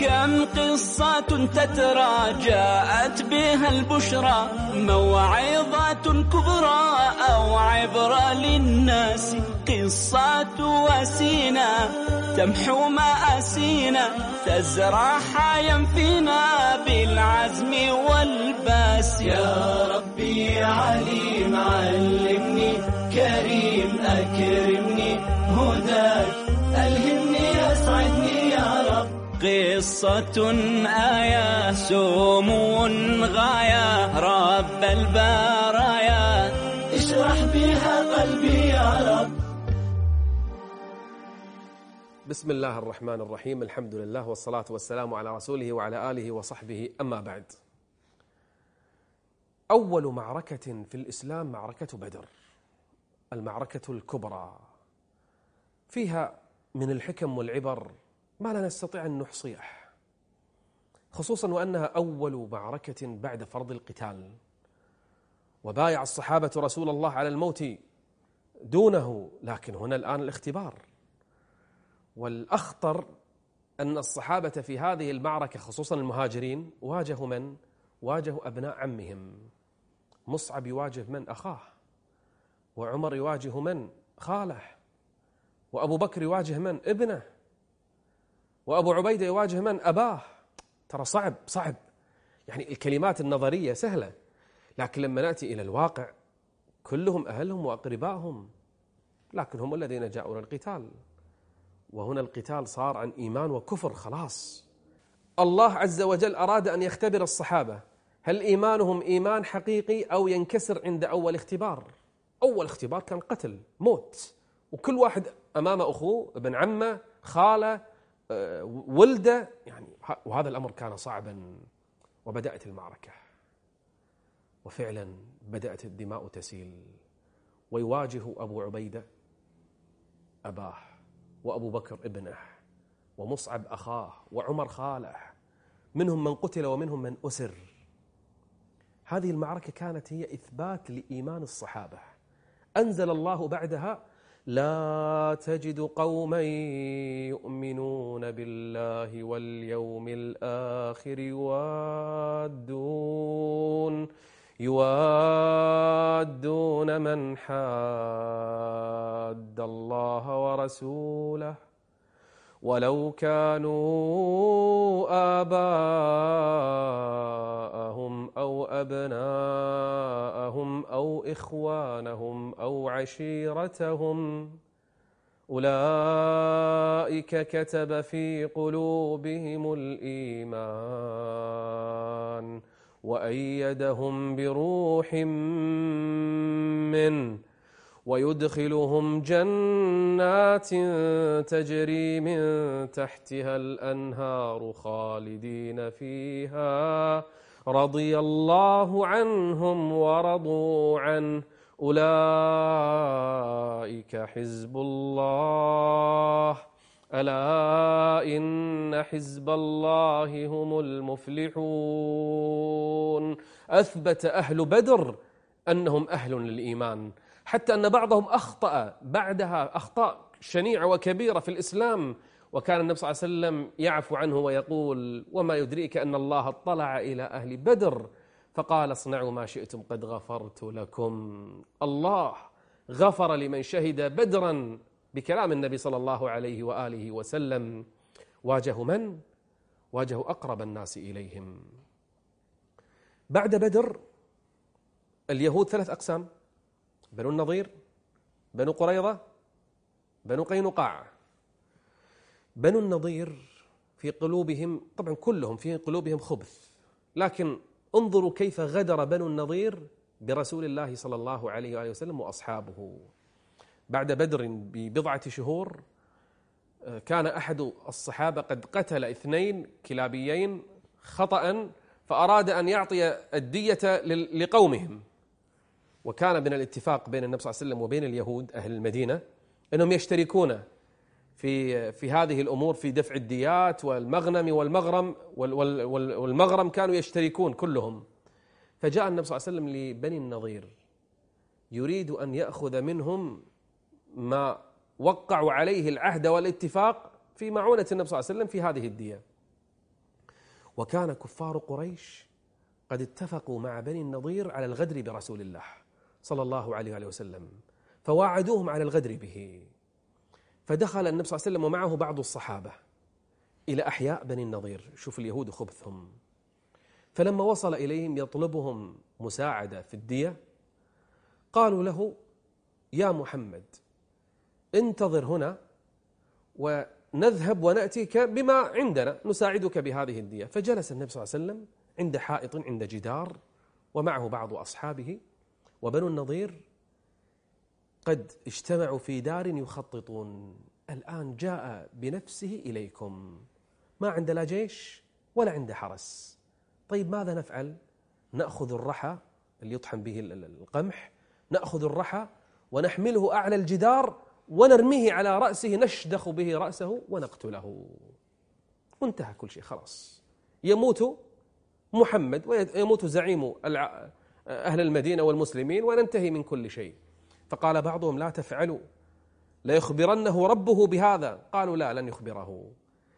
كم قصة تترى جاءت بها البشرى، موعظة كبرى أو عبرة للناس، قصة وسينا تمحو مآسينا، تزرع حيا فينا بالعزم والباس. يا ربي عليم علمني، كريم أكرمني، هداك ألهمني أسعدني يا رب. قصة آية سمو غاية، رب البرايا اشرح بها قلبي يا رب. بسم الله الرحمن الرحيم، الحمد لله والصلاة والسلام على رسوله وعلى آله وصحبه، أما بعد. أول معركة في الإسلام معركة بدر، المعركة الكبرى، فيها من الحكم والعبر ما لا نستطيع أن نحصيه، خصوصا وأنها أول معركة بعد فرض القتال، وبايع الصحابة رسول الله على الموت دونه، لكن هنا الآن الاختبار. والأخطر أن الصحابة في هذه المعركة خصوصا المهاجرين واجهوا من؟ واجهوا أبناء عمهم. مصعب يواجه من؟ أخاه. وعمر يواجه من؟ خاله. وأبو بكر يواجه من؟ ابنه. وأبو عبيدة يواجه من؟ أباه. ترى صعب، يعني الكلمات النظرية سهلة، لكن لما نأتي إلى الواقع كلهم أهلهم وأقربائهم، لكن هم الذين جاءوا للقتال، وهنا القتال صار عن إيمان وكفر خلاص. الله عز وجل أراد أن يختبر الصحابة، هل إيمانهم إيمان حقيقي أو ينكسر عند أول اختبار؟ أول اختبار كان قتل، موت، وكل واحد أمام أخوه، ابن عمه، خاله، ولده، يعني وهذا الأمر كان صعبا. وبدأت المعركة، وفعلا بدأت الدماء تسيل، ويواجه أبو عبيدة أباه، وأبو بكر ابنه، ومصعب أخاه، وعمر خاله، منهم من قتل ومنهم من أسر. هذه المعركة كانت هي إثبات لإيمان الصحابة. أنزل الله بعدها: لا تجد قوما يؤمنون بالله واليوم الآخر يوادون من حاد الله ورسوله ولو كانوا آباءهم أو أبناءهم أو إخوانهم أو عشيرتهم أولئك كتب في قلوبهم الإيمان وأيدهم بروح منه ويدخلهم جنات تجري من تحتها الأنهار خالدين فيها رضي الله عنهم ورضوا عنه أولئك حزب الله ألا إن حزب الله هم المفلحون. أثبت أهل بدر أنهم أهل للإيمان، حتى أن بعضهم أخطأ بعدها أخطاء شنيعة وكبيرة في الإسلام، وكان النبي صلى الله عليه وسلم يعفو عنه ويقول: وما يدريك أن الله اطلع إلى أهل بدر فقال: اصنعوا ما شئتم قد غفرت لكم. الله غفر لمن شهد بدرا بكلام النبي صلى الله عليه وآله وسلم. واجهوا من؟ واجهوا أقرب الناس إليهم. بعد بدر اليهود 3 أقسام: بنو النضير، بنو قريظة، بنو قينقاع. بنو النضير في قلوبهم، طبعا كلهم في قلوبهم خبث، لكن انظروا كيف غدر بنو النضير برسول الله صلى الله عليه وآله وسلم وأصحابه. بعد بدر ببضعة شهور كان أحد الصحابة قد قتل 2 كلابيين خطأ، فأراد أن يعطي الدية لقومهم، وكان من الاتفاق بين النبي صلى الله عليه وسلم وبين اليهود أهل المدينة أنهم يشتركون في هذه الأمور، في دفع الديات والمغنم والمغرم كانوا يشتركون كلهم. فجاء النبي صلى الله عليه وسلم لبني النضير يريد أن يأخذ منهم ما وقعوا عليه العهد والاتفاق في معونة النبي صلى الله عليه وسلم في هذه الدية. وكان كفار قريش قد اتفقوا مع بني النضير على الغدر برسول الله صلى الله عليه وآله وسلم، فواعدوهم على الغدر به. فدخل النبي صلى الله عليه وسلم ومعه بعض الصحابة إلى أحياء بني النضير، شوف اليهود خبثهم. فلما وصل إليهم يطلبهم مساعدة في الدية، قالوا له: يا محمد انتظر هنا ونذهب ونأتيك بما عندنا نساعدك بهذه الدية. فجلس النبي صلى الله عليه وسلم عند حائط، عند جدار، ومعه بعض أصحابه، وبنو النضير قد اجتمعوا في دار يخططون. الآن جاء بنفسه إليكم، ما عنده لا جيش ولا عنده حرس. طيب ماذا نفعل؟ نأخذ الرحى اللي يطحن به القمح، نأخذ الرحى ونحمله أعلى الجدار ونرميه على رأسه، نشدخ به رأسه ونقتله، وانتهى كل شيء، خلاص. يموت محمد ويموت زعيم أهل المدينة والمسلمين وننتهي من كل شيء. فقال بعضهم: لا تفعلوا، ليخبرنه ربه بهذا. قالوا: لا، لن يخبره.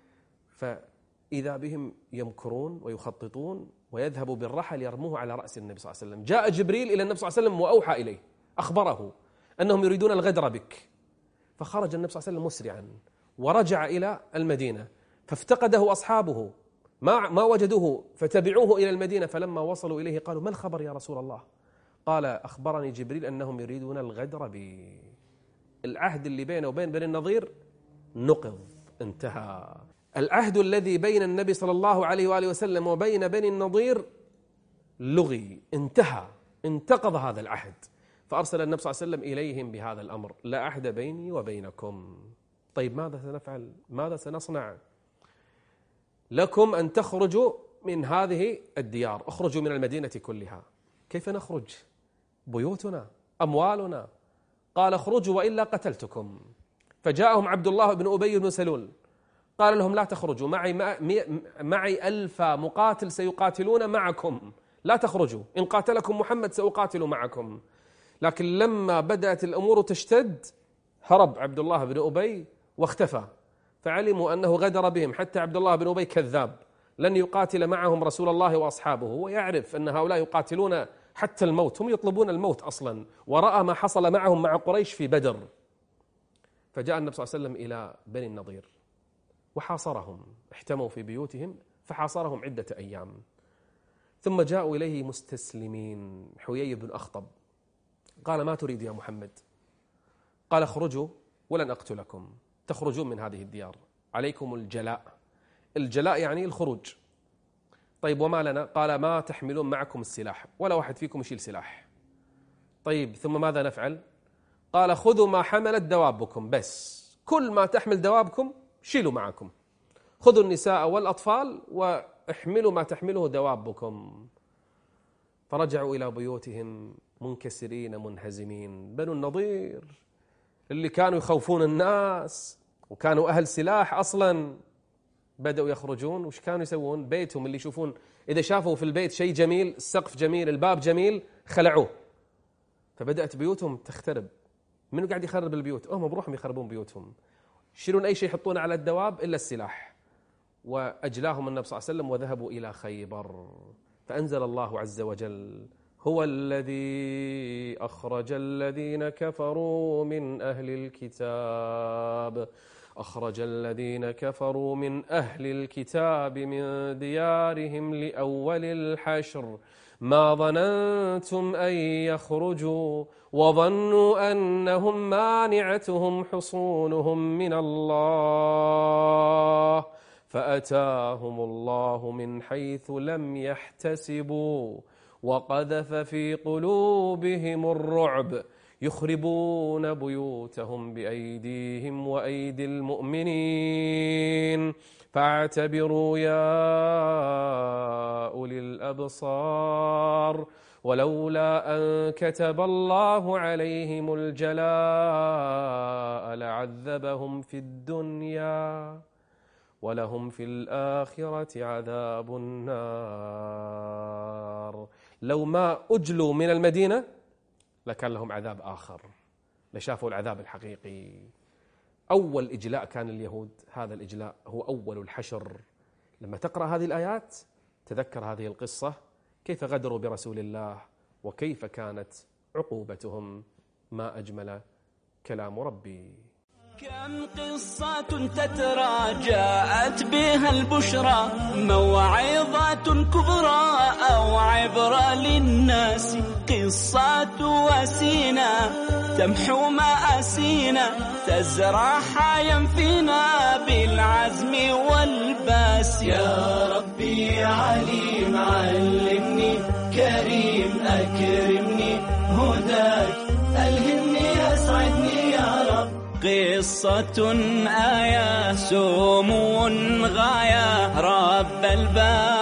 فإذا بهم يمكرون ويخططون ويذهبوا بالرحل يرموه على رأس النبي صلى الله عليه وسلم. جاء جبريل إلى النبي صلى الله عليه وسلم وأوحى إليه، أخبره أنهم يريدون الغدر بك. فخرج النبي صلى الله عليه وسلم مسرعا ورجع إلى المدينة، فافتقده أصحابه، ما وجدوه، فتبعوه إلى المدينة. فلما وصلوا إليه قالوا: ما الخبر يا رسول الله؟ قال: أخبرني جبريل أنهم يريدون الغدر بي. العهد اللي بينه وبين بني النضير نقض، انتهى. العهد الذي بين النبي صلى الله عليه وآله وسلم وبين بني النضير لغي، انتهى، انتقض هذا العهد. فأرسل النبي صلى الله عليه وسلم إليهم بهذا الأمر: لا عهد بيني وبينكم. طيب ماذا سنفعل؟ ماذا سنصنع؟ لكم أن تخرجوا من هذه الديار، اخرجوا من المدينة كلها. كيف نخرج؟ بيوتنا، أموالنا. قال: اخرجوا وإلا قتلتكم. فجاءهم عبد الله بن أبي بن سلول قال لهم: لا تخرجوا، معي 1000 مقاتل سيقاتلون معكم، لا تخرجوا، إن قاتلكم محمد سأقاتل معكم. لكن لما بدأت الأمور تشتد هرب عبد الله بن أبي واختفى، فعلموا أنه غدر بهم. حتى عبد الله بن أبي كذاب، لن يقاتل معهم رسول الله وأصحابه، هو يعرف أن هؤلاء يقاتلون حتى الموت، هم يطلبون الموت أصلا، ورأى ما حصل معهم مع قريش في بدر. فجاء النبي صلى الله عليه وسلم إلى بني النضير وحاصرهم، احتموا في بيوتهم فحاصرهم عدة أيام. ثم جاءوا إليه مستسلمين. حيي بن أخطب قال: ما تريد يا محمد؟ قال: اخرجوا ولن أقتلكم، تخرجون من هذه الديار، عليكم الجلاء. الجلاء يعني الخروج. طيب وما لنا؟ قال: ما تحملون معكم السلاح، ولا واحد فيكم يشيل سلاح. طيب ثم ماذا نفعل؟ قال: خذوا ما حملت دوابكم، بس كل ما تحمل دوابكم شيلوا معكم، خذوا النساء والأطفال واحملوا ما تحمله دوابكم. فرجعوا إلى بيوتهم منكسرين منهزمين. بنو النضير اللي كانوا يخوفون الناس وكانوا أهل سلاح أصلا بدأوا يخرجون. وش كانوا يسوون؟ بيتهم اللي يشوفون إذا شافوا في البيت شيء جميل، السقف جميل، الباب جميل، خلعوه. فبدأت بيوتهم تخترب. منو قاعد يخرب البيوت؟ هم بروحهم يخربون بيوتهم، يشيلون أي شيء يحطونه على الدواب إلا السلاح. وأجلاهم النبي صلى الله عليه وسلم وذهبوا إلى خيبر. فأنزل الله عز وجل: هو الذي أخرج الذين كفروا من أهل الكتاب، أخرج الذين كفروا من أهل الكتاب من ديارهم لأول الحشر ما ظننتم أن يخرجوا وظنوا أنهم مانعتهم حصونهم من الله فأتاهم الله من حيث لم يحتسبوا وقذف في قلوبهم الرعب يخربون بيوتهم بأيديهم وأيدي المؤمنين فاعتبروا يا أولي الأبصار ولولا أن كتب الله عليهم الجلاء لعذبهم في الدنيا ولهم في الآخرة عذاب النار. لو ما أجلوا من المدينة لكان لهم عذاب آخر، لشافوا العذاب الحقيقي. أول إجلاء كان اليهود، هذا الإجلاء هو أول الحشر لما تقرأ هذه الآيات تذكر هذه القصة، كيف غدروا برسول الله وكيف كانت عقوبتهم. ما أجمل كلام ربي. كم قصة تترى جاءت بها البشرى، موعظة كبرى أو عبرة للناس، قصة وسينا تمحو مآسينا، تزرع حيا فينا بالعزم والباس. يا ربي عليم علمني، كريم أكرمني، هداك ألهمني أسعدني يا رب. قصة آية سمو غاية، رب الباب